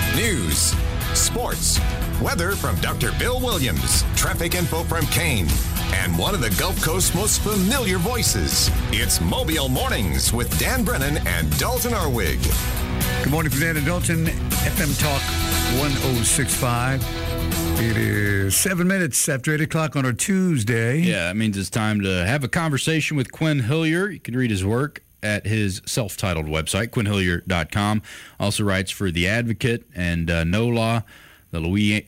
News, sports, weather from Dr. Bill Williams, traffic info from Kane, and one of the Gulf Coast's most familiar voices. It's Mobile Mornings with Dan Brennan and Dalton Arwig. Good morning from Dan and Dalton, FM Talk 1065. It is 7 minutes after 8 o'clock on our Tuesday. Yeah, that means it's time to have a conversation with Quinn Hillier. You can read his work at his self-titled website, quinnhillier.com. Also writes for The Advocate and NOLA, the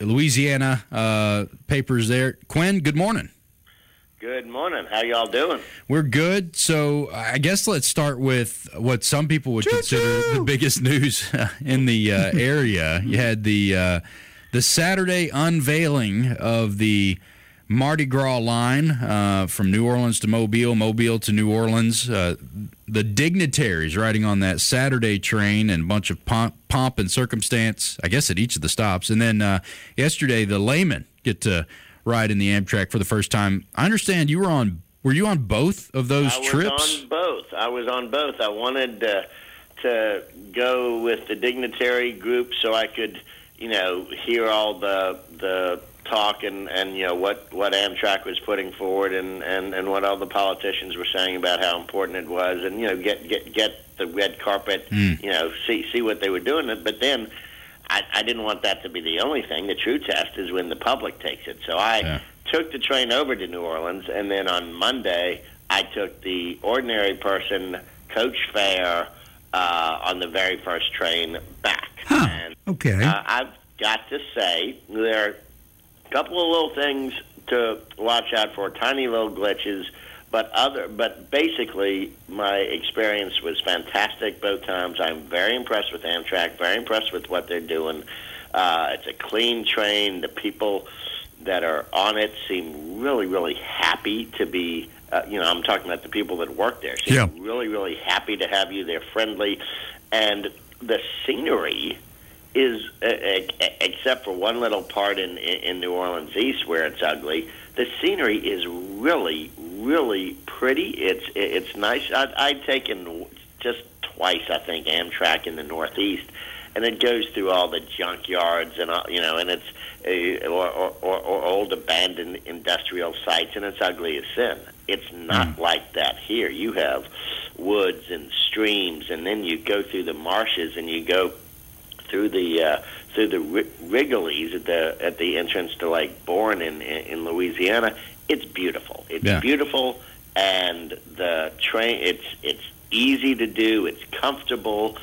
Louisiana papers there. Quinn, good morning. Good morning. How y'all doing? We're good. So I guess let's start with what some people would consider the biggest news in the area. You had the Saturday unveiling of the Mardi Gras line from New Orleans to Mobile, Mobile to New Orleans. The dignitaries riding on that Saturday train and a bunch of pomp and circumstance, I guess, at each of the stops. And then yesterday, the laymen get to ride in the Amtrak for the first time. I understand you were you on both of those trips? I was on both. I wanted to go with the dignitary group so I could, hear all the talk and what Amtrak was putting forward and what all the politicians were saying about how important it was, and get the red carpet, see what they were doing. But then I didn't want that to be the only thing. The true test is when the public takes it. So I took the train over to New Orleans, and then on Monday I took the ordinary person coach fare on the very first train back. Huh. And okay. I've got to say there are a couple of little things to watch out for, tiny little glitches, but basically my experience was fantastic both times. I'm very impressed with Amtrak, very impressed with what they're doing. It's a clean train. The people that are on it seem really, really happy to be, I'm talking about the people that work there, seem really, really happy to have you. They're friendly. And the scenery is, except for one little part in New Orleans East where it's ugly, the scenery is really, really pretty. It's nice. I'd taken just twice, I think, Amtrak in the Northeast, and it goes through all the junkyards and and it's or old abandoned industrial sites, and it's ugly as sin. It's not like that here. You have woods and streams, and then you go through the marshes, and you go through the Wrigley's at the entrance to Lake Bourne in Louisiana. It's beautiful. It's beautiful, and the train. It's easy to do. It's comfortable.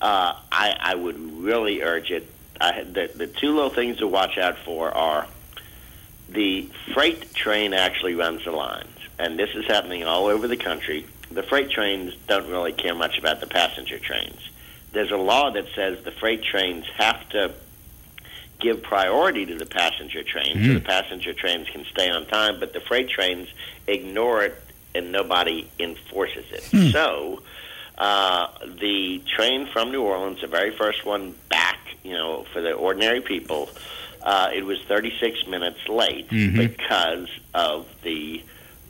I would really urge it. The two little things to watch out for are the freight train actually runs the lines, and this is happening all over the country. The freight trains don't really care much about the passenger trains. There's a law that says the freight trains have to give priority to the passenger trains so the passenger trains can stay on time, but the freight trains ignore it and nobody enforces it. So the train from New Orleans, the very first one back, for the ordinary people, it was 36 minutes late because of the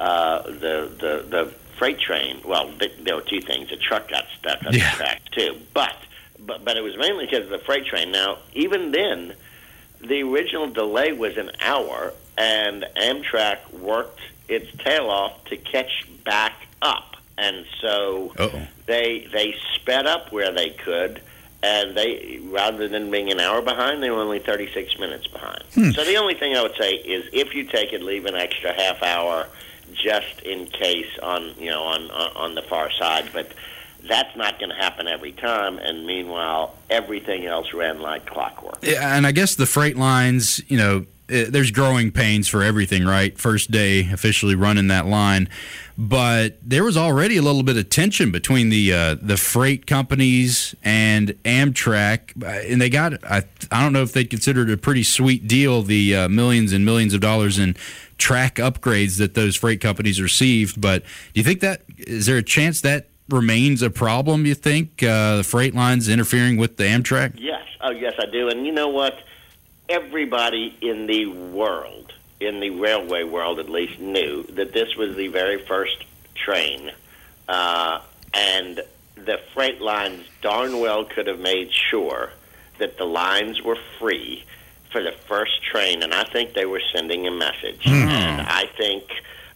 freight train. Well, there were two things. The truck got stuck on the track too, but it was mainly because of the freight train. Now, even then, the original delay was an hour, and Amtrak worked its tail off to catch back up, and so they sped up where they could, and they, rather than being an hour behind, they were only 36 minutes behind. So the only thing I would say is, if you take it, leave an extra half hour just in case on the far side, but that's not going to happen every time, and meanwhile everything else ran like clockwork. Yeah, and I guess the freight lines, there's growing pains for everything, right? First day officially running that line, but there was already a little bit of tension between the freight companies and Amtrak, and they got, I don't know if they considered it a pretty sweet deal, the millions and millions of dollars in track upgrades that those freight companies received. But do you think is there a chance that remains a problem, you think, the freight lines interfering with the Amtrak? Yes. Oh, yes, I do. And you know what? Everybody in the world, in the railway world at least, knew that this was the very first train, and the freight lines darn well could have made sure that the lines were free for the first train, and I think they were sending a message. And I think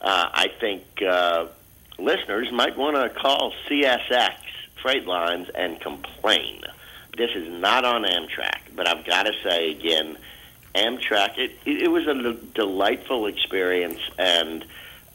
listeners might want to call CSX Freight Lines and complain. This is not on Amtrak, but I've got to say again, Amtrak, it was a delightful experience, and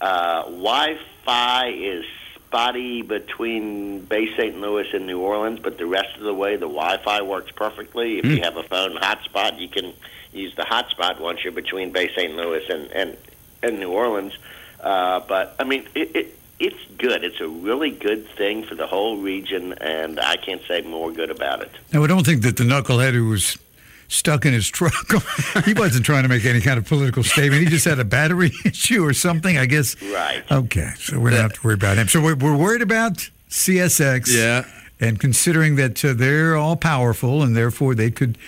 Wi-Fi is spotty between Bay St. Louis and New Orleans, but the rest of the way, the Wi-Fi works perfectly. If you have a phone hotspot, you can use the hotspot once you're between Bay St. Louis and New Orleans. But, I mean, it's good. It's a really good thing for the whole region, and I can't say more good about it. Now, I don't think that the knucklehead who was stuck in his truck, he wasn't trying to make any kind of political statement. He just had a battery issue or something, I guess. Right. Okay, so we don't have to worry about him. So we're worried about CSX. Yeah. And considering that they're all powerful and therefore they could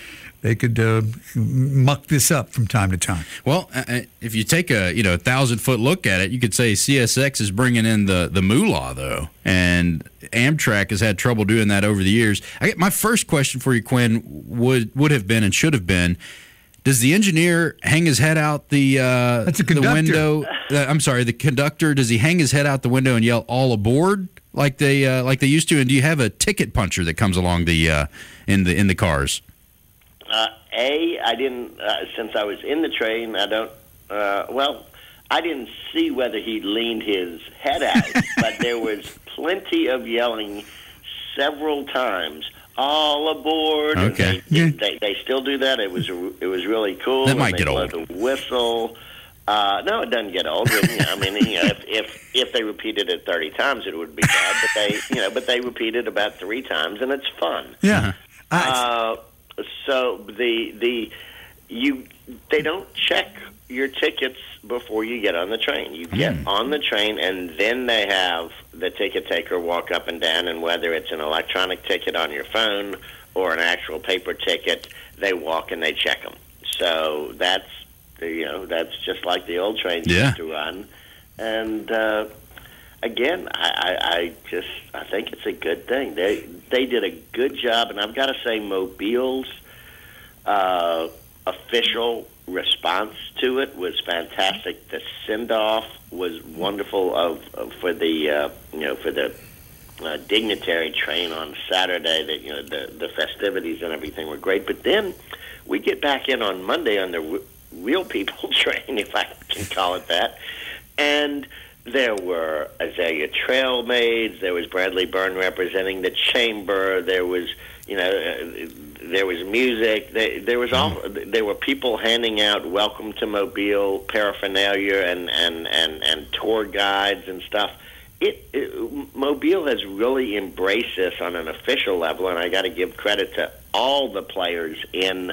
muck this up from time to time. Well, if you take a 1,000-foot look at it, you could say CSX is bringing in the moolah, though, and Amtrak has had trouble doing that over the years. My first question for you, Quinn, would have been and should have been: does the engineer hang his head out the window? I'm sorry, the conductor. Does he hang his head out the window and yell "all aboard" like they used to? And do you have a ticket puncher that comes along in the cars? I didn't, since I was in the train, I don't, I didn't see whether he leaned his head out, but there was plenty of yelling several times, all aboard. Okay. They still do that. It was really cool. That might get old. The whistle. No, it doesn't get old. I mean, if they repeated it 30 times, it would be bad. But they repeat it about 3 times, and it's fun. Yeah. So they don't check your tickets before you get on the train. You get on the train, and then they have the ticket taker walk up and down, and whether it's an electronic ticket on your phone or an actual paper ticket, they walk and they check them. So that's just like the old trains used to run. And again, I think it's a good thing. They did a good job, and I've got to say, Mobile's official response to it was fantastic. The send-off was wonderful for the dignitary train on Saturday. That the festivities and everything were great. But then we get back in on Monday on the real people train, if I can call it that, and there were Azalea Trail maids. There was Bradley Byrne representing the chamber. There was, there was music. There were people handing out "Welcome to Mobile" paraphernalia and tour guides and stuff. Mobile has really embraced this on an official level, and I got to give credit to all the players in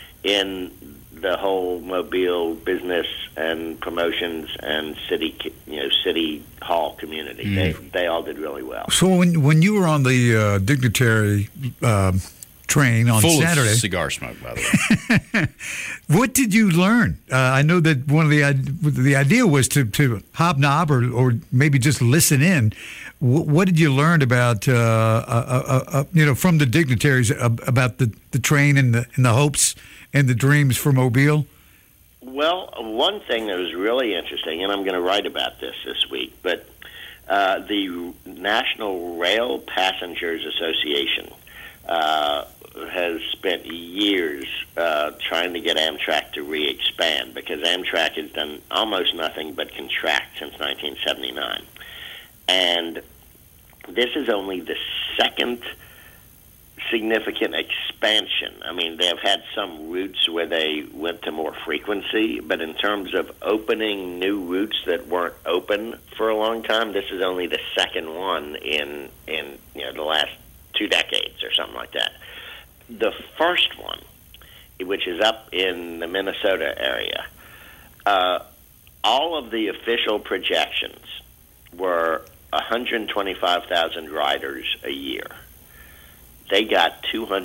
the whole Mobile business and promotions and city hall community. They all did really well. So when you were on the dignitary train on Full Saturday, of cigar smoke, by the way. What did you learn? I know that one of the idea was to hobnob or maybe just listen in. What did you learn about from the dignitaries about the train and the hopes and the dreams for Mobile? Well, one thing that was really interesting, and I'm going to write about this week, but the National Rail Passengers Association has spent years trying to get Amtrak to re-expand, because Amtrak has done almost nothing but contract since 1979. And this is only the second significant expansion. I mean, they have had some routes where they went to more frequency, but in terms of opening new routes that weren't open for a long time, this is only the second one in the last 2 decades or something like that. The first one, which is up in the Minnesota area, all of the official projections were 125,000 riders a year. They got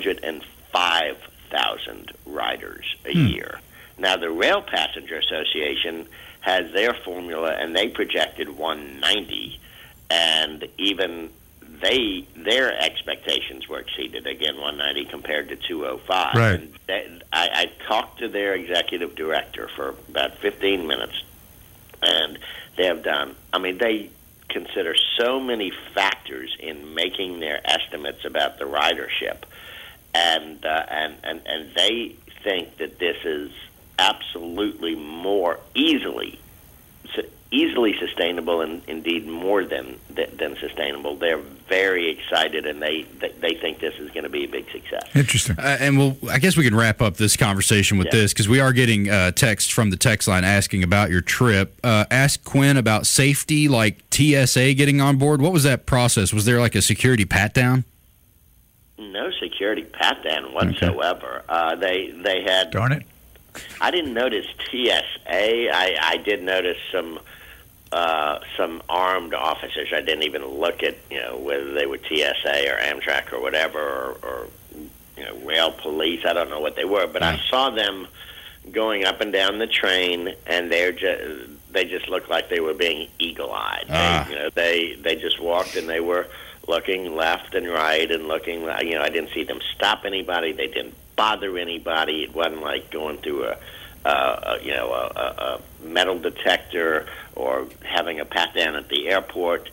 205,000 riders a year. Now, the Rail Passenger Association has their formula, and they projected 190, and even their expectations were exceeded. Again, 190 compared to 205. Right. And I talked to their executive director for about 15 minutes, and they have done. I mean, they consider so many factors in making their estimates about the ridership, and they think that this is absolutely more easily sustainable, and indeed more than sustainable. They're very excited, and they think this is going to be a big success. Interesting. And I guess we can wrap up this conversation with this, because we are getting texts from the text line asking about your trip. Ask Quinn about safety, like TSA getting on board. What was that process? Was there like a security pat-down? No security pat-down whatsoever. Okay. They had... Darn it. I didn't notice TSA. I did notice some armed officers. I didn't even look at whether they were TSA or Amtrak or whatever, or rail police. I don't know what they were, but I saw them going up and down the train, and they just looked like they were being eagle-eyed. They just walked, and they were looking left and right and looking. I didn't see them stop anybody. They didn't bother anybody. It wasn't like going through a metal detector or having a pat down at the airport.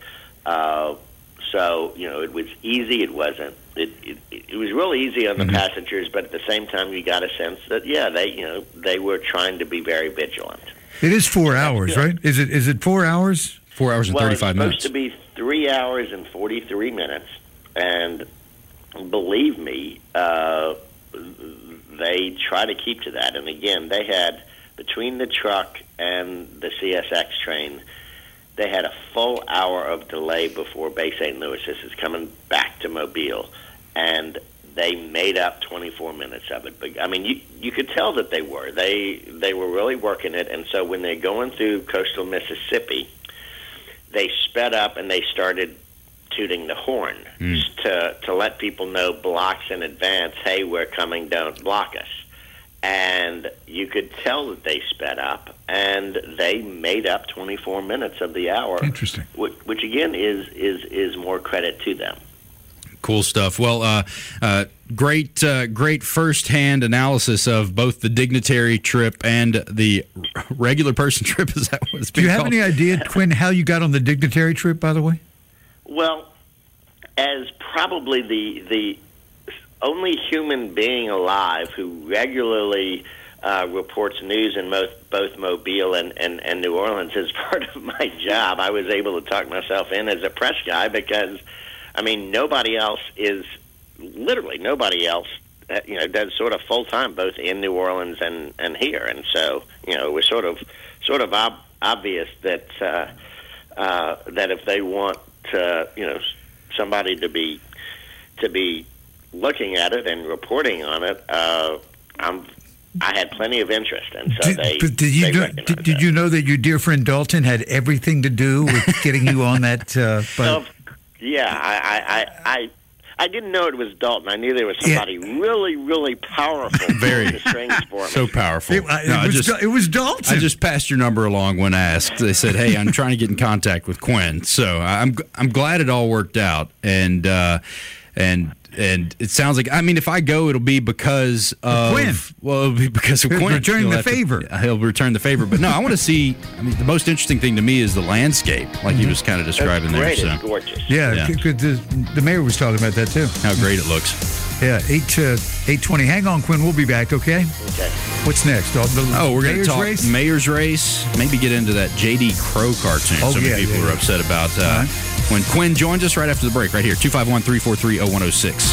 So it was easy. It wasn't. It was really easy on the passengers, but at the same time, you got a sense that they were trying to be very vigilant. It is 4 hours, right? Is it 4 hours? 4 hours and 35 minutes. It's supposed to be 3 hours and 43 minutes, and believe me, they try to keep to that. And again, they had, between the truck and the CSX train, they had a full hour of delay before Bay St. Louis. This is coming back to Mobile, and they made up 24 minutes of it. But I mean, you could tell that they were. They were really working it. And so when they're going through coastal Mississippi, they sped up and they started tooting the horn to let people know blocks in advance, hey, we're coming, don't block us. And you could tell that they sped up, and they made up 24 minutes of the hour. Interesting. Which again is more credit to them. Cool stuff. Well, great first-hand analysis of both the dignitary trip and the regular person trip. Is that what it's being called? Do you have any idea, Quinn, how you got on the dignitary trip, by the way? Well, as probably the only human being alive who regularly reports news in both Mobile and New Orleans as part of my job, I was able to talk myself in as a press guy because, I mean, nobody else does sort of full-time both in New Orleans and here. And so, it was sort of obvious that that if they want somebody to be looking at it and reporting on it, I had plenty of interest, and so did you know that your dear friend Dalton had everything to do with getting you on that? I didn't know it was Dalton. I knew there was somebody really, really powerful. Very the strings for me. So powerful. It was Dalton. I just passed your number along when asked. They said, "Hey, I'm trying to get in contact with Quinn." So I'm glad it all worked out, and it sounds like, I mean, if I go, it'll be because of Quinn. Well, it'll be because of Quinn. Returning the favor. He'll return the favor. But no, I want to see. I mean, the most interesting thing to me is the landscape, like he was kind of describing there. It's gorgeous. Yeah. The mayor was talking about that too. How great it looks. Yeah, 8:20. Hang on, Quinn. We'll be back. Okay. Okay. What's next? We're going to talk race? Mayor's race. Maybe get into that J.D. Crow cartoon. So many people are upset about. When Quinn joins us right after the break, right here, 251-343-0106.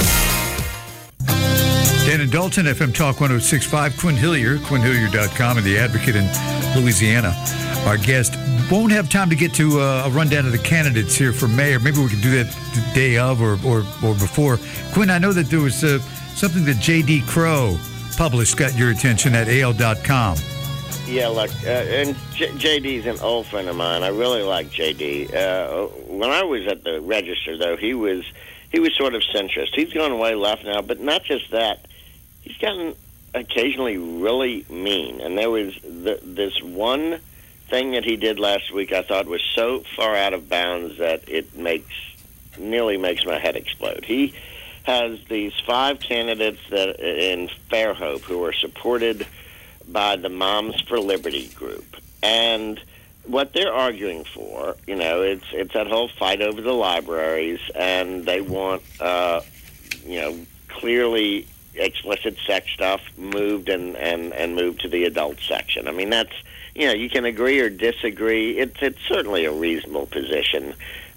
Dan and Dalton, FM Talk 106.5. Quinn Hillier, QuinnHillier.com, and the Advocate in Louisiana. Our guest won't have time to get to a rundown of the candidates here for mayor. Maybe we can do that the day of or before. Quinn, I know that there was something that J.D. Crow published got your attention at AL.com. Yeah, look, and J.D.'s an old friend of mine. I really like J.D. When I was at the Register, though, he was sort of centrist. He's gone way left now, but not just that. He's gotten occasionally really mean. And there was this one thing that he did last week I thought was so far out of bounds that it makes nearly makes my head explode. He has these 5 candidates that in Fairhope who are supported by the Moms for Liberty group. And what they're arguing for, it's that whole fight over the libraries, and they want, clearly explicit sex stuff moved and moved to the adult section. I mean, that's, you can agree or disagree. It's certainly a reasonable position.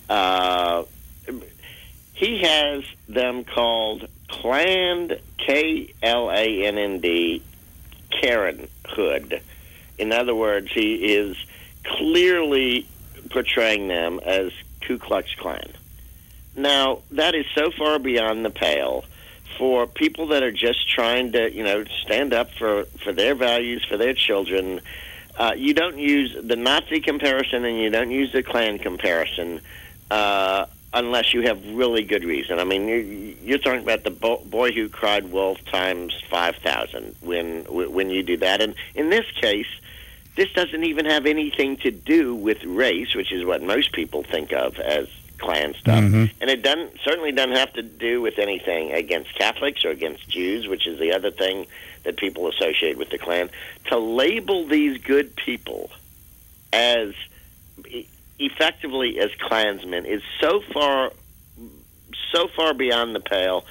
He has them called Klannd, K-L-A-N-N-D, Karenhood. In other words, he is clearly portraying them as Ku Klux Klan. Now, that is so far beyond the pale for people that are just trying to, stand up for their values, for their children. You don't use the Nazi comparison and you don't use the Klan comparison unless you have really good reason. I mean, you're talking about the boy who cried wolf times 5,000 when you do that. And in this case, this doesn't even have anything to do with race, which is what most people think of as Klan stuff. Mm-hmm. And it certainly doesn't have to do with anything against Catholics or against Jews, which is the other thing that people associate with the Klan. To label these good people as effectively as Klansmen is so far beyond the pale.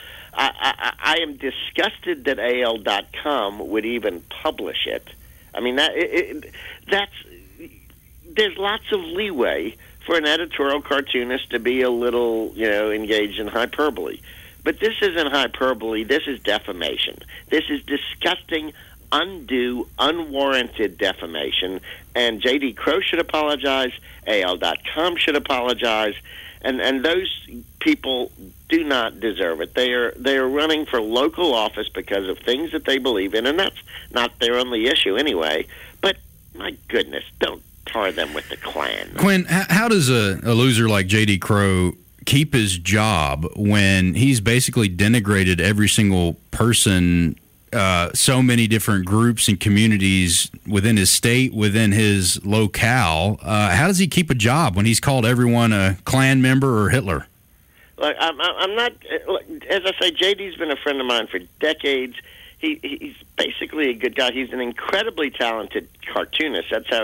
I am disgusted that AL.com would even publish it. I mean, that's there's lots of leeway for an editorial cartoonist to be a little, engaged in hyperbole. But this isn't hyperbole. This is defamation. This is disgusting, undue, unwarranted defamation. And J.D. Crowe should apologize. AL.com should apologize. And those people do not deserve it. They are running for local office because of things that they believe in, and that's not their only issue anyway. But my goodness, don't tar them with the Klan. Quinn, how does a loser like J.D. Crowe keep his job when he's basically denigrated every single person, so many different groups and communities within his state, within his locale? How does he keep a job when he's called everyone a Klan member or Hitler? Look, I'm not. As I say, JD's been a friend of mine for decades. He's basically a good guy. He's an incredibly talented cartoonist. That's how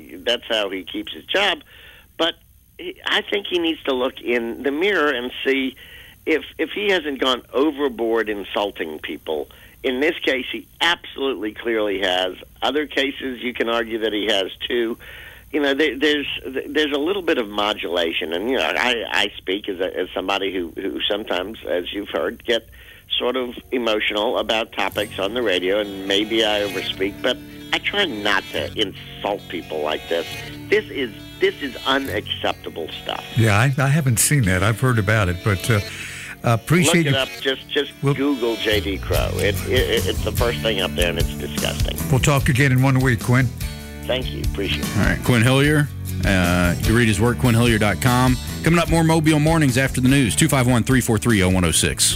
he keeps his job. But I think he needs to look in the mirror and see if he hasn't gone overboard insulting people. In this case, he absolutely clearly has. Other cases, you can argue that he has too. There's a little bit of modulation, and I speak as somebody who sometimes, as you've heard, get sort of emotional about topics on the radio, and maybe I overspeak, but I try not to insult people like this. This is unacceptable stuff. Yeah, I haven't seen that. I've heard about it, but appreciate Look it up. Just Google J.D. Crowe. It's the first thing up there, and it's disgusting. We'll talk again in 1 week, Quinn. Thank you. Appreciate it. All right, Quinn Hillier. You can read his work, QuinnHillier.com. Coming up, more Mobile Mornings after the news. 251-343-0106.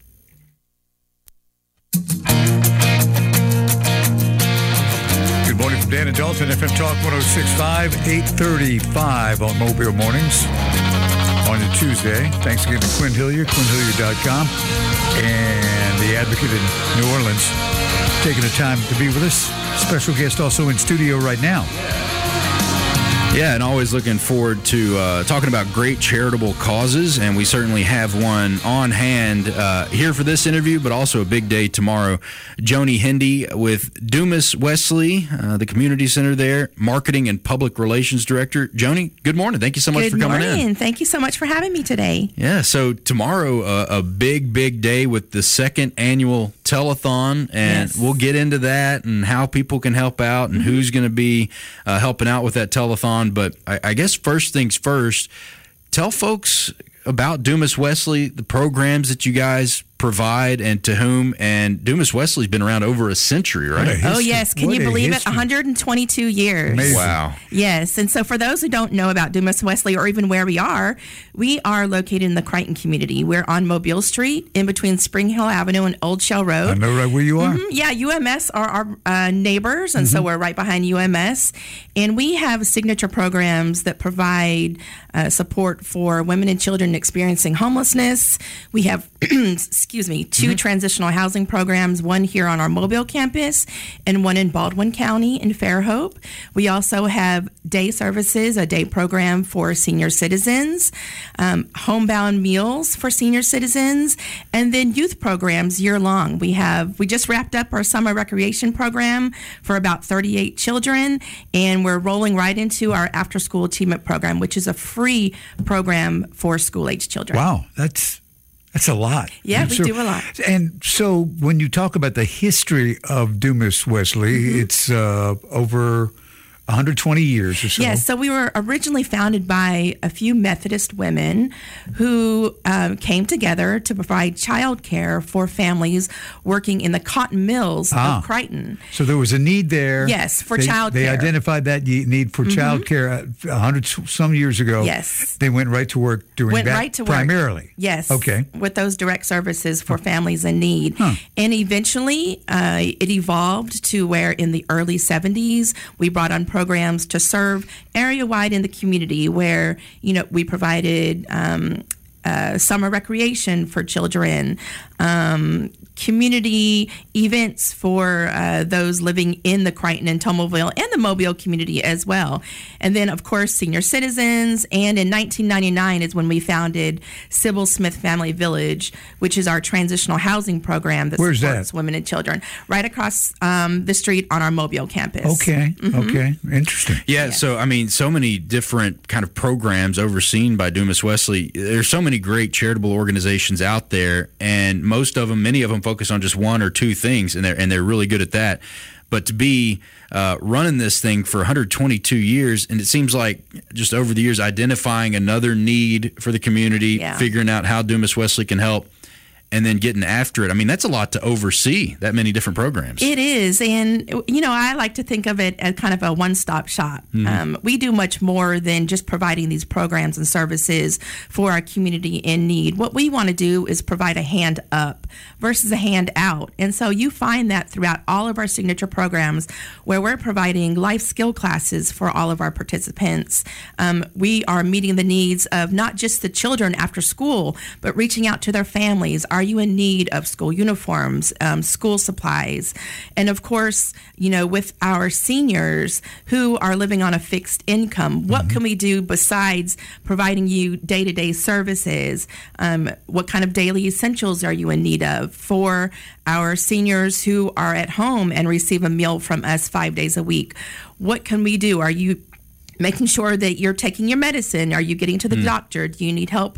Good morning from Dan and Dalton, FM Talk 106.5, 8:35 on Mobile Mornings on a Tuesday. Thanks again to Quinn Hillier, QuinnHillier.com, and the Advocate in New Orleans, taking the time to be with us. Special guest also in studio right now. Yeah, and always looking forward to talking about great charitable causes, and we certainly have one on hand here for this interview, but also a big day tomorrow. Joni Hendy with Dumas Wesley, the community center there, Marketing and Public Relations Director. Joni, good morning. Thank you so much for coming in. Good morning. Thank you so much for having me today. Yeah, so tomorrow, a big day with the second annual telethon, and yes, we'll get into that and how people can help out and who's going to be helping out with that telethon. But I guess first things first, tell folks about Dumas Wesley, the programs that you guys provide and to whom. And Dumas Wesley's been around over a century, right? Oh, yes. Can What you a believe it? history. 122 years. Amazing. Wow. Yes. And so for those who don't know about Dumas Wesley or even where we are located in the Crichton community. We're on Mobile Street in between Spring Hill Avenue and Old Shell Road. I know right where you are. Yeah, UMS are our neighbors, and so we're right behind UMS. And we have signature programs that provide support for women and children experiencing homelessness. We have, two transitional housing programs, one here on our Mobile campus and one in Baldwin County in Fairhope. We also have day services, a day program for senior citizens, homebound meals for senior citizens, and then youth programs year long. We just wrapped up our summer recreation program for about 38 children, and we're rolling right into our after school achievement program, which is a free program for school age children. Wow, that's a lot. Yeah, we do a lot. And so when you talk about the history of Dumas Wesley, it's over 120 years or so. Yes, so we were originally founded by a few Methodist women who came together to provide child care for families working in the cotton mills of Crichton. So there was a need there. Yes, for child They care. identified that need for child care 100 some years ago. Yes. They went right to work doing that primarily. Yes. Okay. With those direct services for families in need. And eventually it evolved to where in the early 70s we brought on programs to serve area-wide in the community where, we provided summer recreation for children, community events for those living in the Crichton and Tomotville and the Mobile community as well. And then, of course, senior citizens. And in 1999 is when we founded Sybil Smith Family Village, which is our transitional housing program that Where's supports that? women and children, right across the street on our Mobile campus. Okay. Okay. Interesting. Yeah, so I mean, so many different kind of programs overseen by Dumas Wesley. There's so many great charitable organizations out there, and many of them focus on just one or two things, and they're really good at that. But to be running this thing for 122 years, and it seems like just over the years identifying another need for the community, figuring out how Dumas Wesley can help, and then getting after it. I mean, that's a lot to oversee, that many different programs. It is. And, I like to think of it as kind of a one-stop shop. We do much more than just providing these programs and services for our community in need. What we want to do is provide a hand up versus a hand out. And so you find that throughout all of our signature programs where we're providing life skill classes for all of our participants. We are meeting the needs of not just the children after school, but reaching out to their families. Are you in need of school uniforms, school supplies? And of course, with our seniors who are living on a fixed income, what can we do besides providing you day-to-day services? What kind of daily essentials are you in need of? For our seniors who are at home and receive a meal from us 5 days a week, what can we do? Are you making sure that you're taking your medicine? Are you getting to the doctor? Do you need help,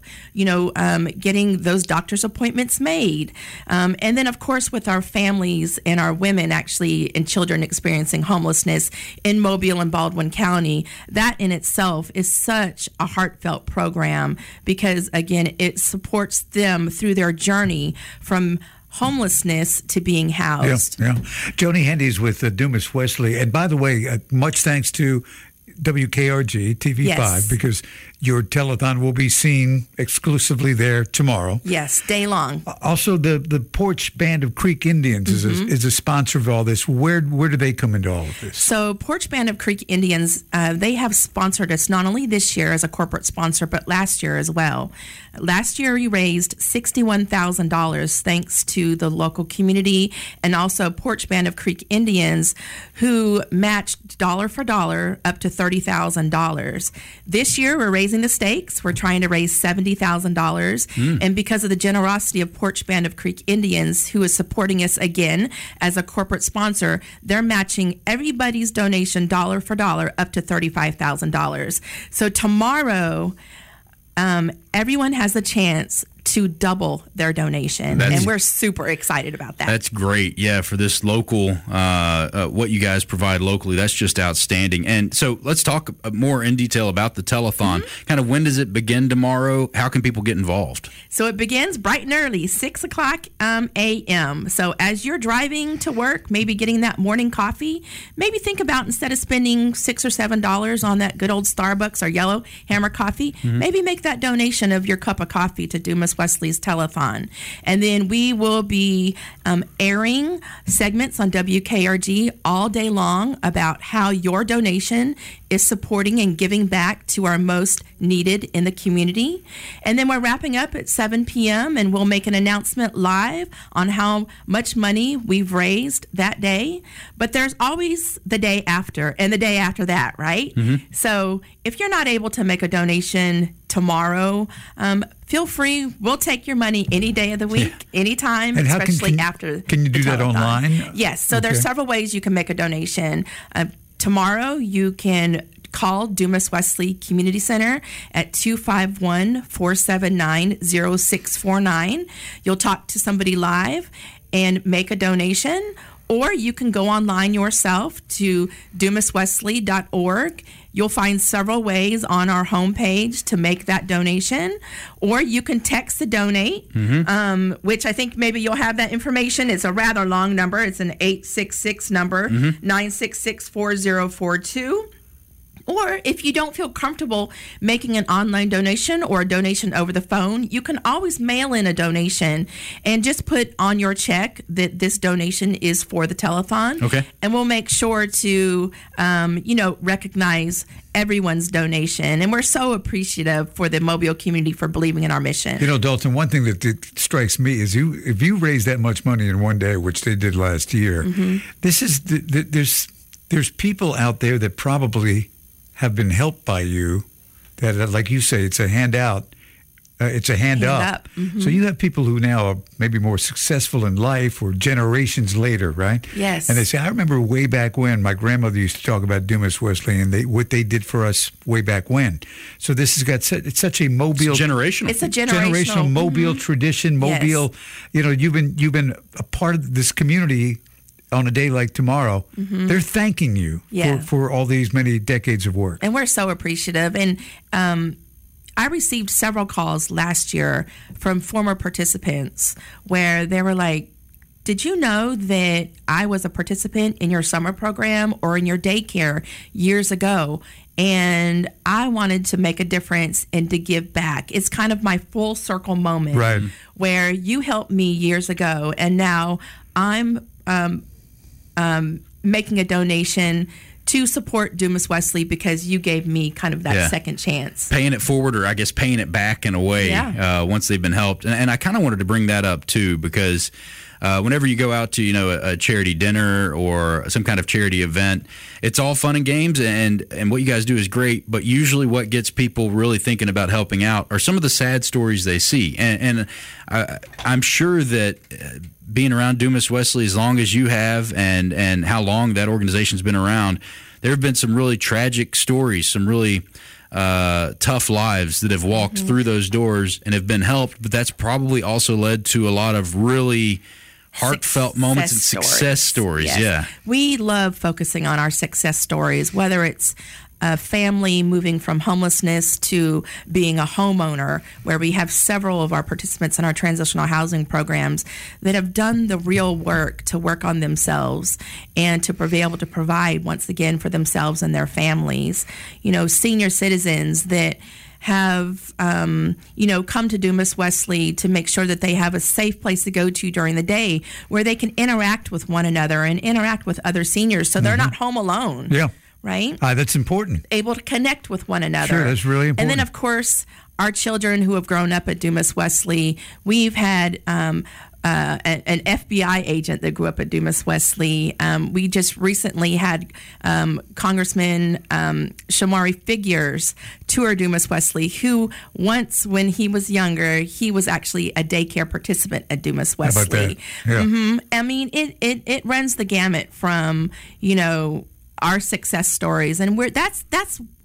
getting those doctor's appointments made? And then, of course, with our families and our women actually and children experiencing homelessness in Mobile and Baldwin County, that in itself is such a heartfelt program because, again, it supports them through their journey from homelessness to being housed. Yeah. Joni Hendy's with Dumas Wesley. And by the way, much thanks to WKRG TV5 because your telethon will be seen exclusively there tomorrow. Yes, day long. Also, the Porch Band of Creek Indians is a sponsor of all this. Where do they come into all of this? So Porch Band of Creek Indians, they have sponsored us not only this year as a corporate sponsor, but last year as well. Last year, we raised $61,000 thanks to the local community and also Porch Band of Creek Indians who matched dollar for dollar up to $30,000. This year, we're raising the stakes. We're trying to raise $70,000. And because of the generosity of Porch Band of Creek Indians, who is supporting us again as a corporate sponsor, they're matching everybody's donation dollar for dollar up to $35,000. So tomorrow, everyone has the chance to double their donation, and we're super excited about that. That's great. Yeah, for this local, what you guys provide locally, that's just outstanding. And so let's talk more in detail about the telethon. Mm-hmm. Kind of when does it begin tomorrow? How can people get involved? So it begins bright and early, 6 o'clock a.m. So as you're driving to work, maybe getting that morning coffee, maybe think about, instead of spending $6 or $7 on that good old Starbucks or Yellow Hammer coffee, maybe make that donation of your cup of coffee to Dumas Wesley's telethon. And then we will be airing segments on WKRG all day long about how your donation is supporting and giving back to our most needed in the community. And then we're wrapping up at 7 p.m. and we'll make an announcement live on how much money we've raised that day. But there's always the day after and the day after that, right? So if you're not able to make a donation tomorrow, feel free. We'll take your money any day of the week, anytime, and especially after. Can you do that online? Yes. So there's several ways you can make a donation. Tomorrow, you can call Dumas Wesley Community Center at 251-479-0649. You'll talk to somebody live and make a donation. Or you can go online yourself to dumaswesley.org. You'll find several ways on our homepage to make that donation. Or you can text the donate, which I think maybe you'll have that information. It's a rather long number. It's an 866 number, 966-4042. Or if you don't feel comfortable making an online donation or a donation over the phone, you can always mail in a donation and just put on your check that this donation is for the telethon. Okay. And we'll make sure to, recognize everyone's donation. And we're so appreciative for the Mobile community for believing in our mission. You know, Dalton, one thing that strikes me is if you raise that much money in one day, which they did last year, this is there's people out there that probably have been helped by you, that, like you say, it's a handout. It's a hand up. So you have people who now are maybe more successful in life or generations later, right? Yes. And they say, I remember way back when my grandmother used to talk about Dumas Wesley and what they did for us way back when. So this has got it's such a Mobile. It's generational. It's a generational Mobile tradition. Mobile, you've been a part of this community. On a day like tomorrow, they're thanking you for all these many decades of work. And we're so appreciative. And I received several calls last year from former participants where they were like, did you know that I was a participant in your summer program or in your daycare years ago? And I wanted to make a difference and to give back. It's kind of my full circle moment, right, where you helped me years ago, and now I'm making a donation to support Dumas Wesley because you gave me kind of that second chance. Paying it forward, or I guess paying it back in a way once they've been helped. And I kind of wanted to bring that up too, because whenever you go out to, a charity dinner or some kind of charity event, it's all fun and games, and what you guys do is great, but usually what gets people really thinking about helping out are some of the sad stories they see. And I'm sure that being around Dumas Wesley as long as you have, and how long that organization's been around, there have been some really tragic stories, some really tough lives that have walked through those doors and have been helped, but that's probably also led to a lot of really heartfelt moments and success stories. Yes. Yeah. We love focusing on our success stories, whether it's a family moving from homelessness to being a homeowner, where we have several of our participants in our transitional housing programs that have done the real work to work on themselves and to be able to provide once again for themselves and their families. Senior citizens that have, come to Dumas Wesley to make sure that they have a safe place to go to during the day where they can interact with one another and interact with other seniors so they're not home alone. Yeah. Right? That's important. Able to connect with one another. Sure, that's really important. And then, of course, our children who have grown up at Dumas Wesley, we've had an FBI agent that grew up at Dumas Wesley. We just recently had Congressman Shamari Figures tour Dumas Wesley, who once, when he was younger, he was actually a daycare participant at Dumas Wesley. How about that? Yeah. I mean, it runs the gamut from, our success stories, and that's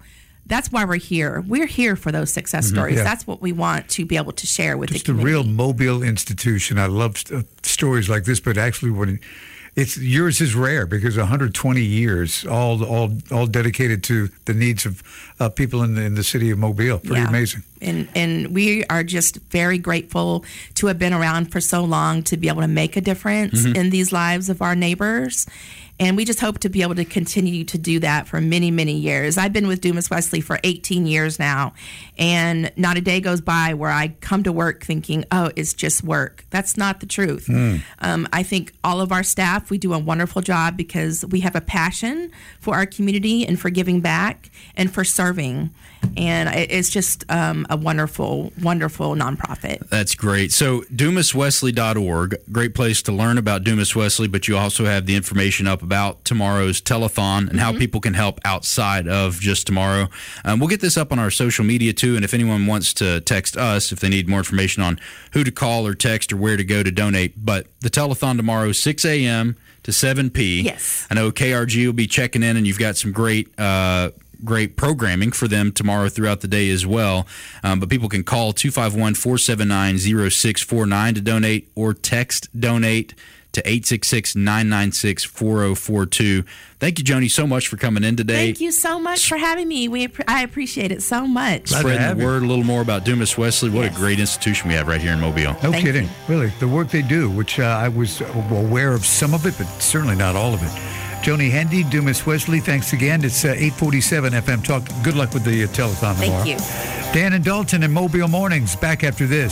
that's why we're here. We're here for those success stories. Yeah. That's what we want to be able to share with Just the a community. real Mobile institution. I love stories like this, but actually, when yours is rare because 120 years, all dedicated to the needs of people in the city of Mobile. Pretty amazing. And we are just very grateful to have been around for so long to be able to make a difference in these lives of our neighbors. And we just hope to be able to continue to do that for many, many years. I've been with Dumas Wesley for 18 years now, and not a day goes by where I come to work thinking, oh, it's just work. That's not the truth. I think all of our staff, we do a wonderful job because we have a passion for our community and for giving back and for serving. And it's just a wonderful, wonderful nonprofit. That's great. So DumasWesley.org, great place to learn about Dumas Wesley, but you also have the information up about tomorrow's telethon and how people can help outside of just tomorrow. We'll get this up on our social media too, and if anyone wants to text us, if they need more information on who to call or text or where to go to donate. But the telethon tomorrow, 6 a.m. to 7 p. Yes. I know KRG will be checking in, and you've got some great programming for them tomorrow throughout the day as well. But people can call 251-479-0649 to donate or text donate to 866-996-4042. Thank you, Joni, so much for coming in today. Thank you so much for having me. I appreciate it so much. Spreading the word a little more about Dumas Wesley. What a great institution we have right here in Mobile. No Thank kidding. you. Really, the work they do, which I was aware of some of it, but certainly not all of it. Joni Hendy, Dumas Wesley, thanks again. It's 847 FM Talk. Good luck with the telethon tomorrow. Thank you. Dan and Dalton in Mobile Mornings, back after this.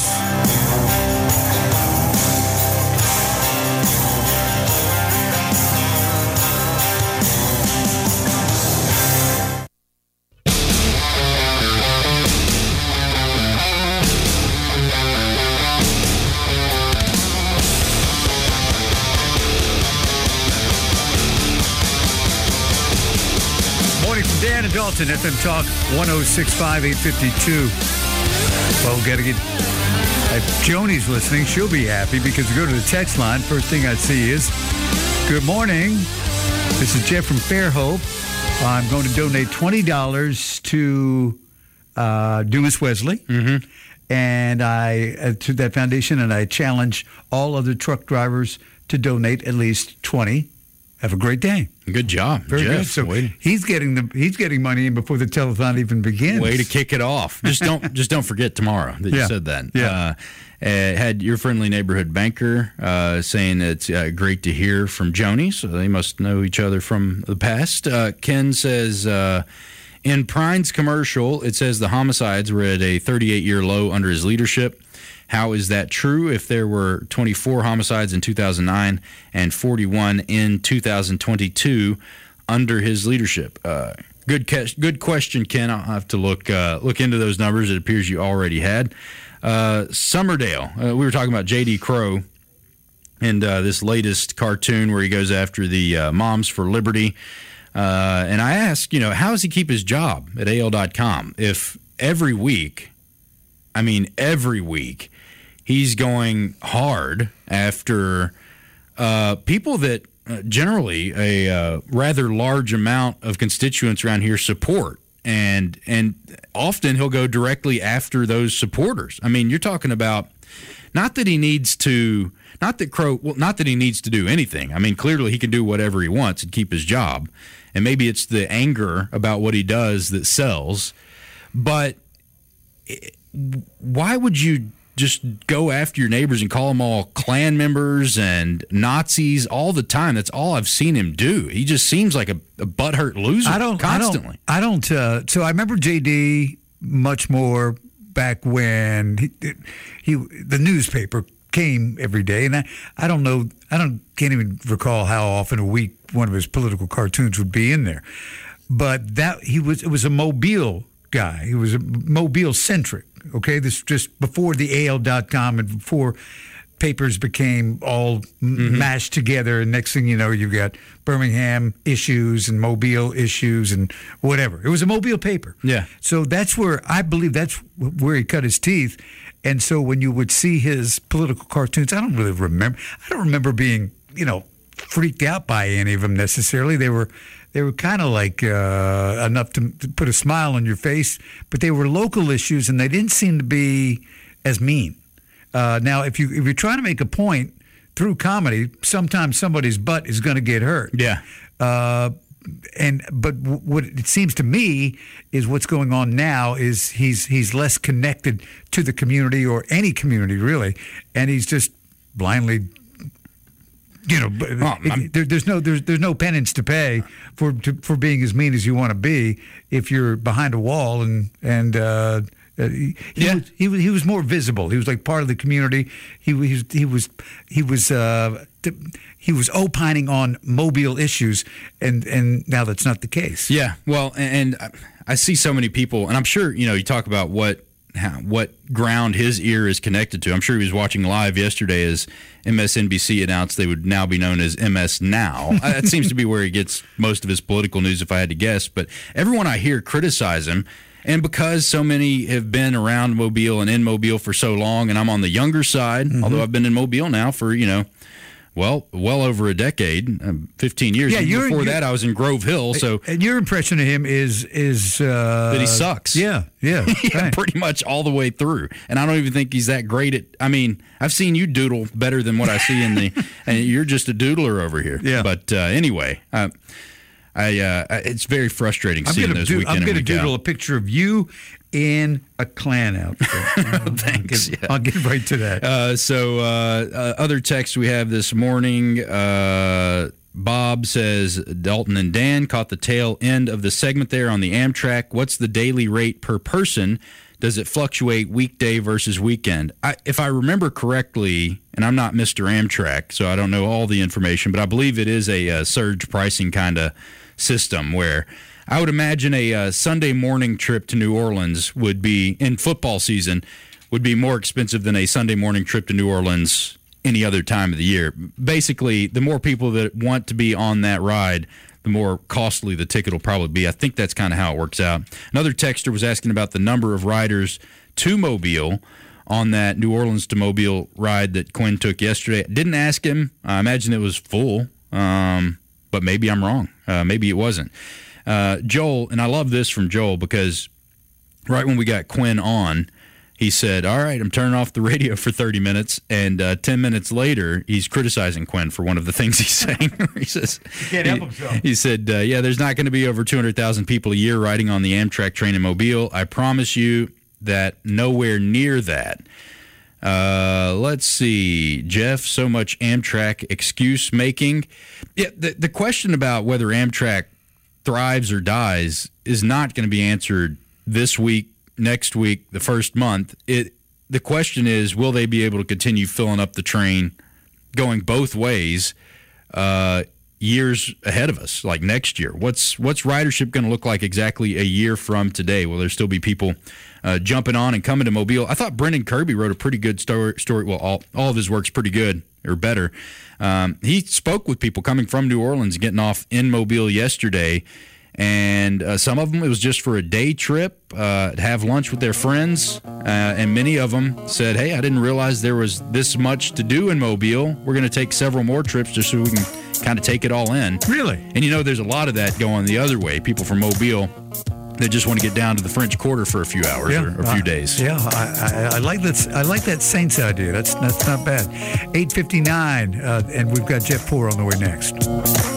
Dan and Dalton, FM Talk 106.5, 852. Well, gotta get. If Joni's listening, she'll be happy because we go to the text line. First thing I see is, good morning. This is Jeff from Fairhope. I'm going to donate $20 to Dumas Wesley. And to that foundation, and I challenge all other truck drivers to donate at least 20. Have a great day. Good job, Very Jeff. good. So he's getting money in before the telethon even begins. Way to kick it off. Just don't forget tomorrow that you said that. Yeah. Had your friendly neighborhood banker saying it's great to hear from Joni, so they must know each other from the past. Ken says in Prine's commercial, it says the homicides were at a 38-year low under his leadership. How is that true if there were 24 homicides in 2009 and 41 in 2022 under his leadership? Good question, Ken. I'll have to look into those numbers. It appears you already had. Summerdale, we were talking about J.D. Crowe and this latest cartoon where he goes after the Moms for Liberty. And I asked, how does he keep his job at AL.com if every week, he's going hard after people that generally a rather large amount of constituents around here support. And often he'll go directly after those supporters. You're talking about not that he needs to do anything. Clearly he can do whatever he wants and keep his job. And maybe it's the anger about what he does that sells. But why would you just go after your neighbors and call them all Klan members and Nazis all the time? That's all I've seen him do. He just seems like a butthurt loser constantly. I don't. So I remember JD much more back when the newspaper came every day, and I don't know. Can't even recall how often a week one of his political cartoons would be in there. But it was a Mobile guy. He was a Mobile centric. Okay, this just before the AL.com and before papers became all mashed together. And next thing you know, you've got Birmingham issues and Mobile issues and whatever. It was a Mobile paper. Yeah. So I believe that's where he cut his teeth. And so when you would see his political cartoons, I don't remember being, freaked out by any of them necessarily. They were kind of like enough to put a smile on your face, but they were local issues, and they didn't seem to be as mean. Now, if you're trying to make a point through comedy, sometimes somebody's butt is going to get hurt. Yeah. But what it seems to me is what's going on now is he's less connected to the community or any community really, and he's just blindly. There's no penance to pay for being as mean as you want to be if you're behind a wall and he was more visible. He was like part of the community. He was opining on Mobile issues, and now that's not the case. Yeah, well, and I see so many people, and I'm sure you talk about what ground his ear is connected to. I'm sure he was watching live yesterday as MSNBC announced they would now be known as MS Now. That seems to be where he gets most of his political news, if I had to guess. But everyone I hear criticize him, and because so many have been around Mobile and in Mobile for so long, and I'm on the younger side, although I've been in Mobile now for, well over a decade, 15 years. Yeah, before that, I was in Grove Hill. So, and your impression of him is that he sucks. Yeah, right. Pretty much all the way through. And I don't even think he's that great at. I mean, I've seen you doodle better than what I see in the. And you're just a doodler over here. Yeah. But anyway, it's very frustrating seeing those weekend. I'm going to doodle a picture of you in a Klan outfit. Thanks. I'll get right to that. So other texts we have this morning. Bob says, Dalton and Dan caught the tail end of the segment there on the Amtrak. What's the daily rate per person? Does it fluctuate weekday versus weekend? If I remember correctly, and I'm not Mr. Amtrak, so I don't know all the information, but I believe it is a surge pricing kind of system where I would imagine a Sunday morning trip to New Orleans would be, in football season, would be more expensive than a Sunday morning trip to New Orleans any other time of the year. Basically, the more people that want to be on that ride, the more costly the ticket will probably be. I think that's kind of how it works out. Another texter was asking about the number of riders to Mobile on that New Orleans to Mobile ride that Quinn took yesterday. Didn't ask him. I imagine it was full, but maybe I'm wrong. Maybe it wasn't. Joel, and I love this from Joel because right when we got Quinn on, he said, all right, I'm turning off the radio for 30 minutes. And 10 minutes later, he's criticizing Quinn for one of the things he's saying. He says, he can't help himself. He said, there's not going to be over 200,000 people a year riding on the Amtrak train in Mobile. I promise you that nowhere near that. Let's see. Jeff, so much Amtrak excuse making. Yeah, the question about whether Amtrak thrives or dies is not going to be answered this week, next week, the first month. The question is, will they be able to continue filling up the train going both ways years ahead of us, like next year? What's ridership going to look like exactly a year from today? Will there still be people jumping on and coming to Mobile? I thought Brendan Kirby wrote a pretty good story. Well, all of his work's pretty good or better. He spoke with people coming from New Orleans, getting off in Mobile yesterday. And some of them, it was just for a day trip, to have lunch with their friends. And many of them said, hey, I didn't realize there was this much to do in Mobile. We're going to take several more trips just so we can kind of take it all in. Really? And, there's a lot of that going the other way. People from Mobile, they just want to get down to the French Quarter for a few hours or a few days. Yeah, I like that. I like that Saints idea. That's not bad. 8:59, and we've got Jeff Poor on the way next.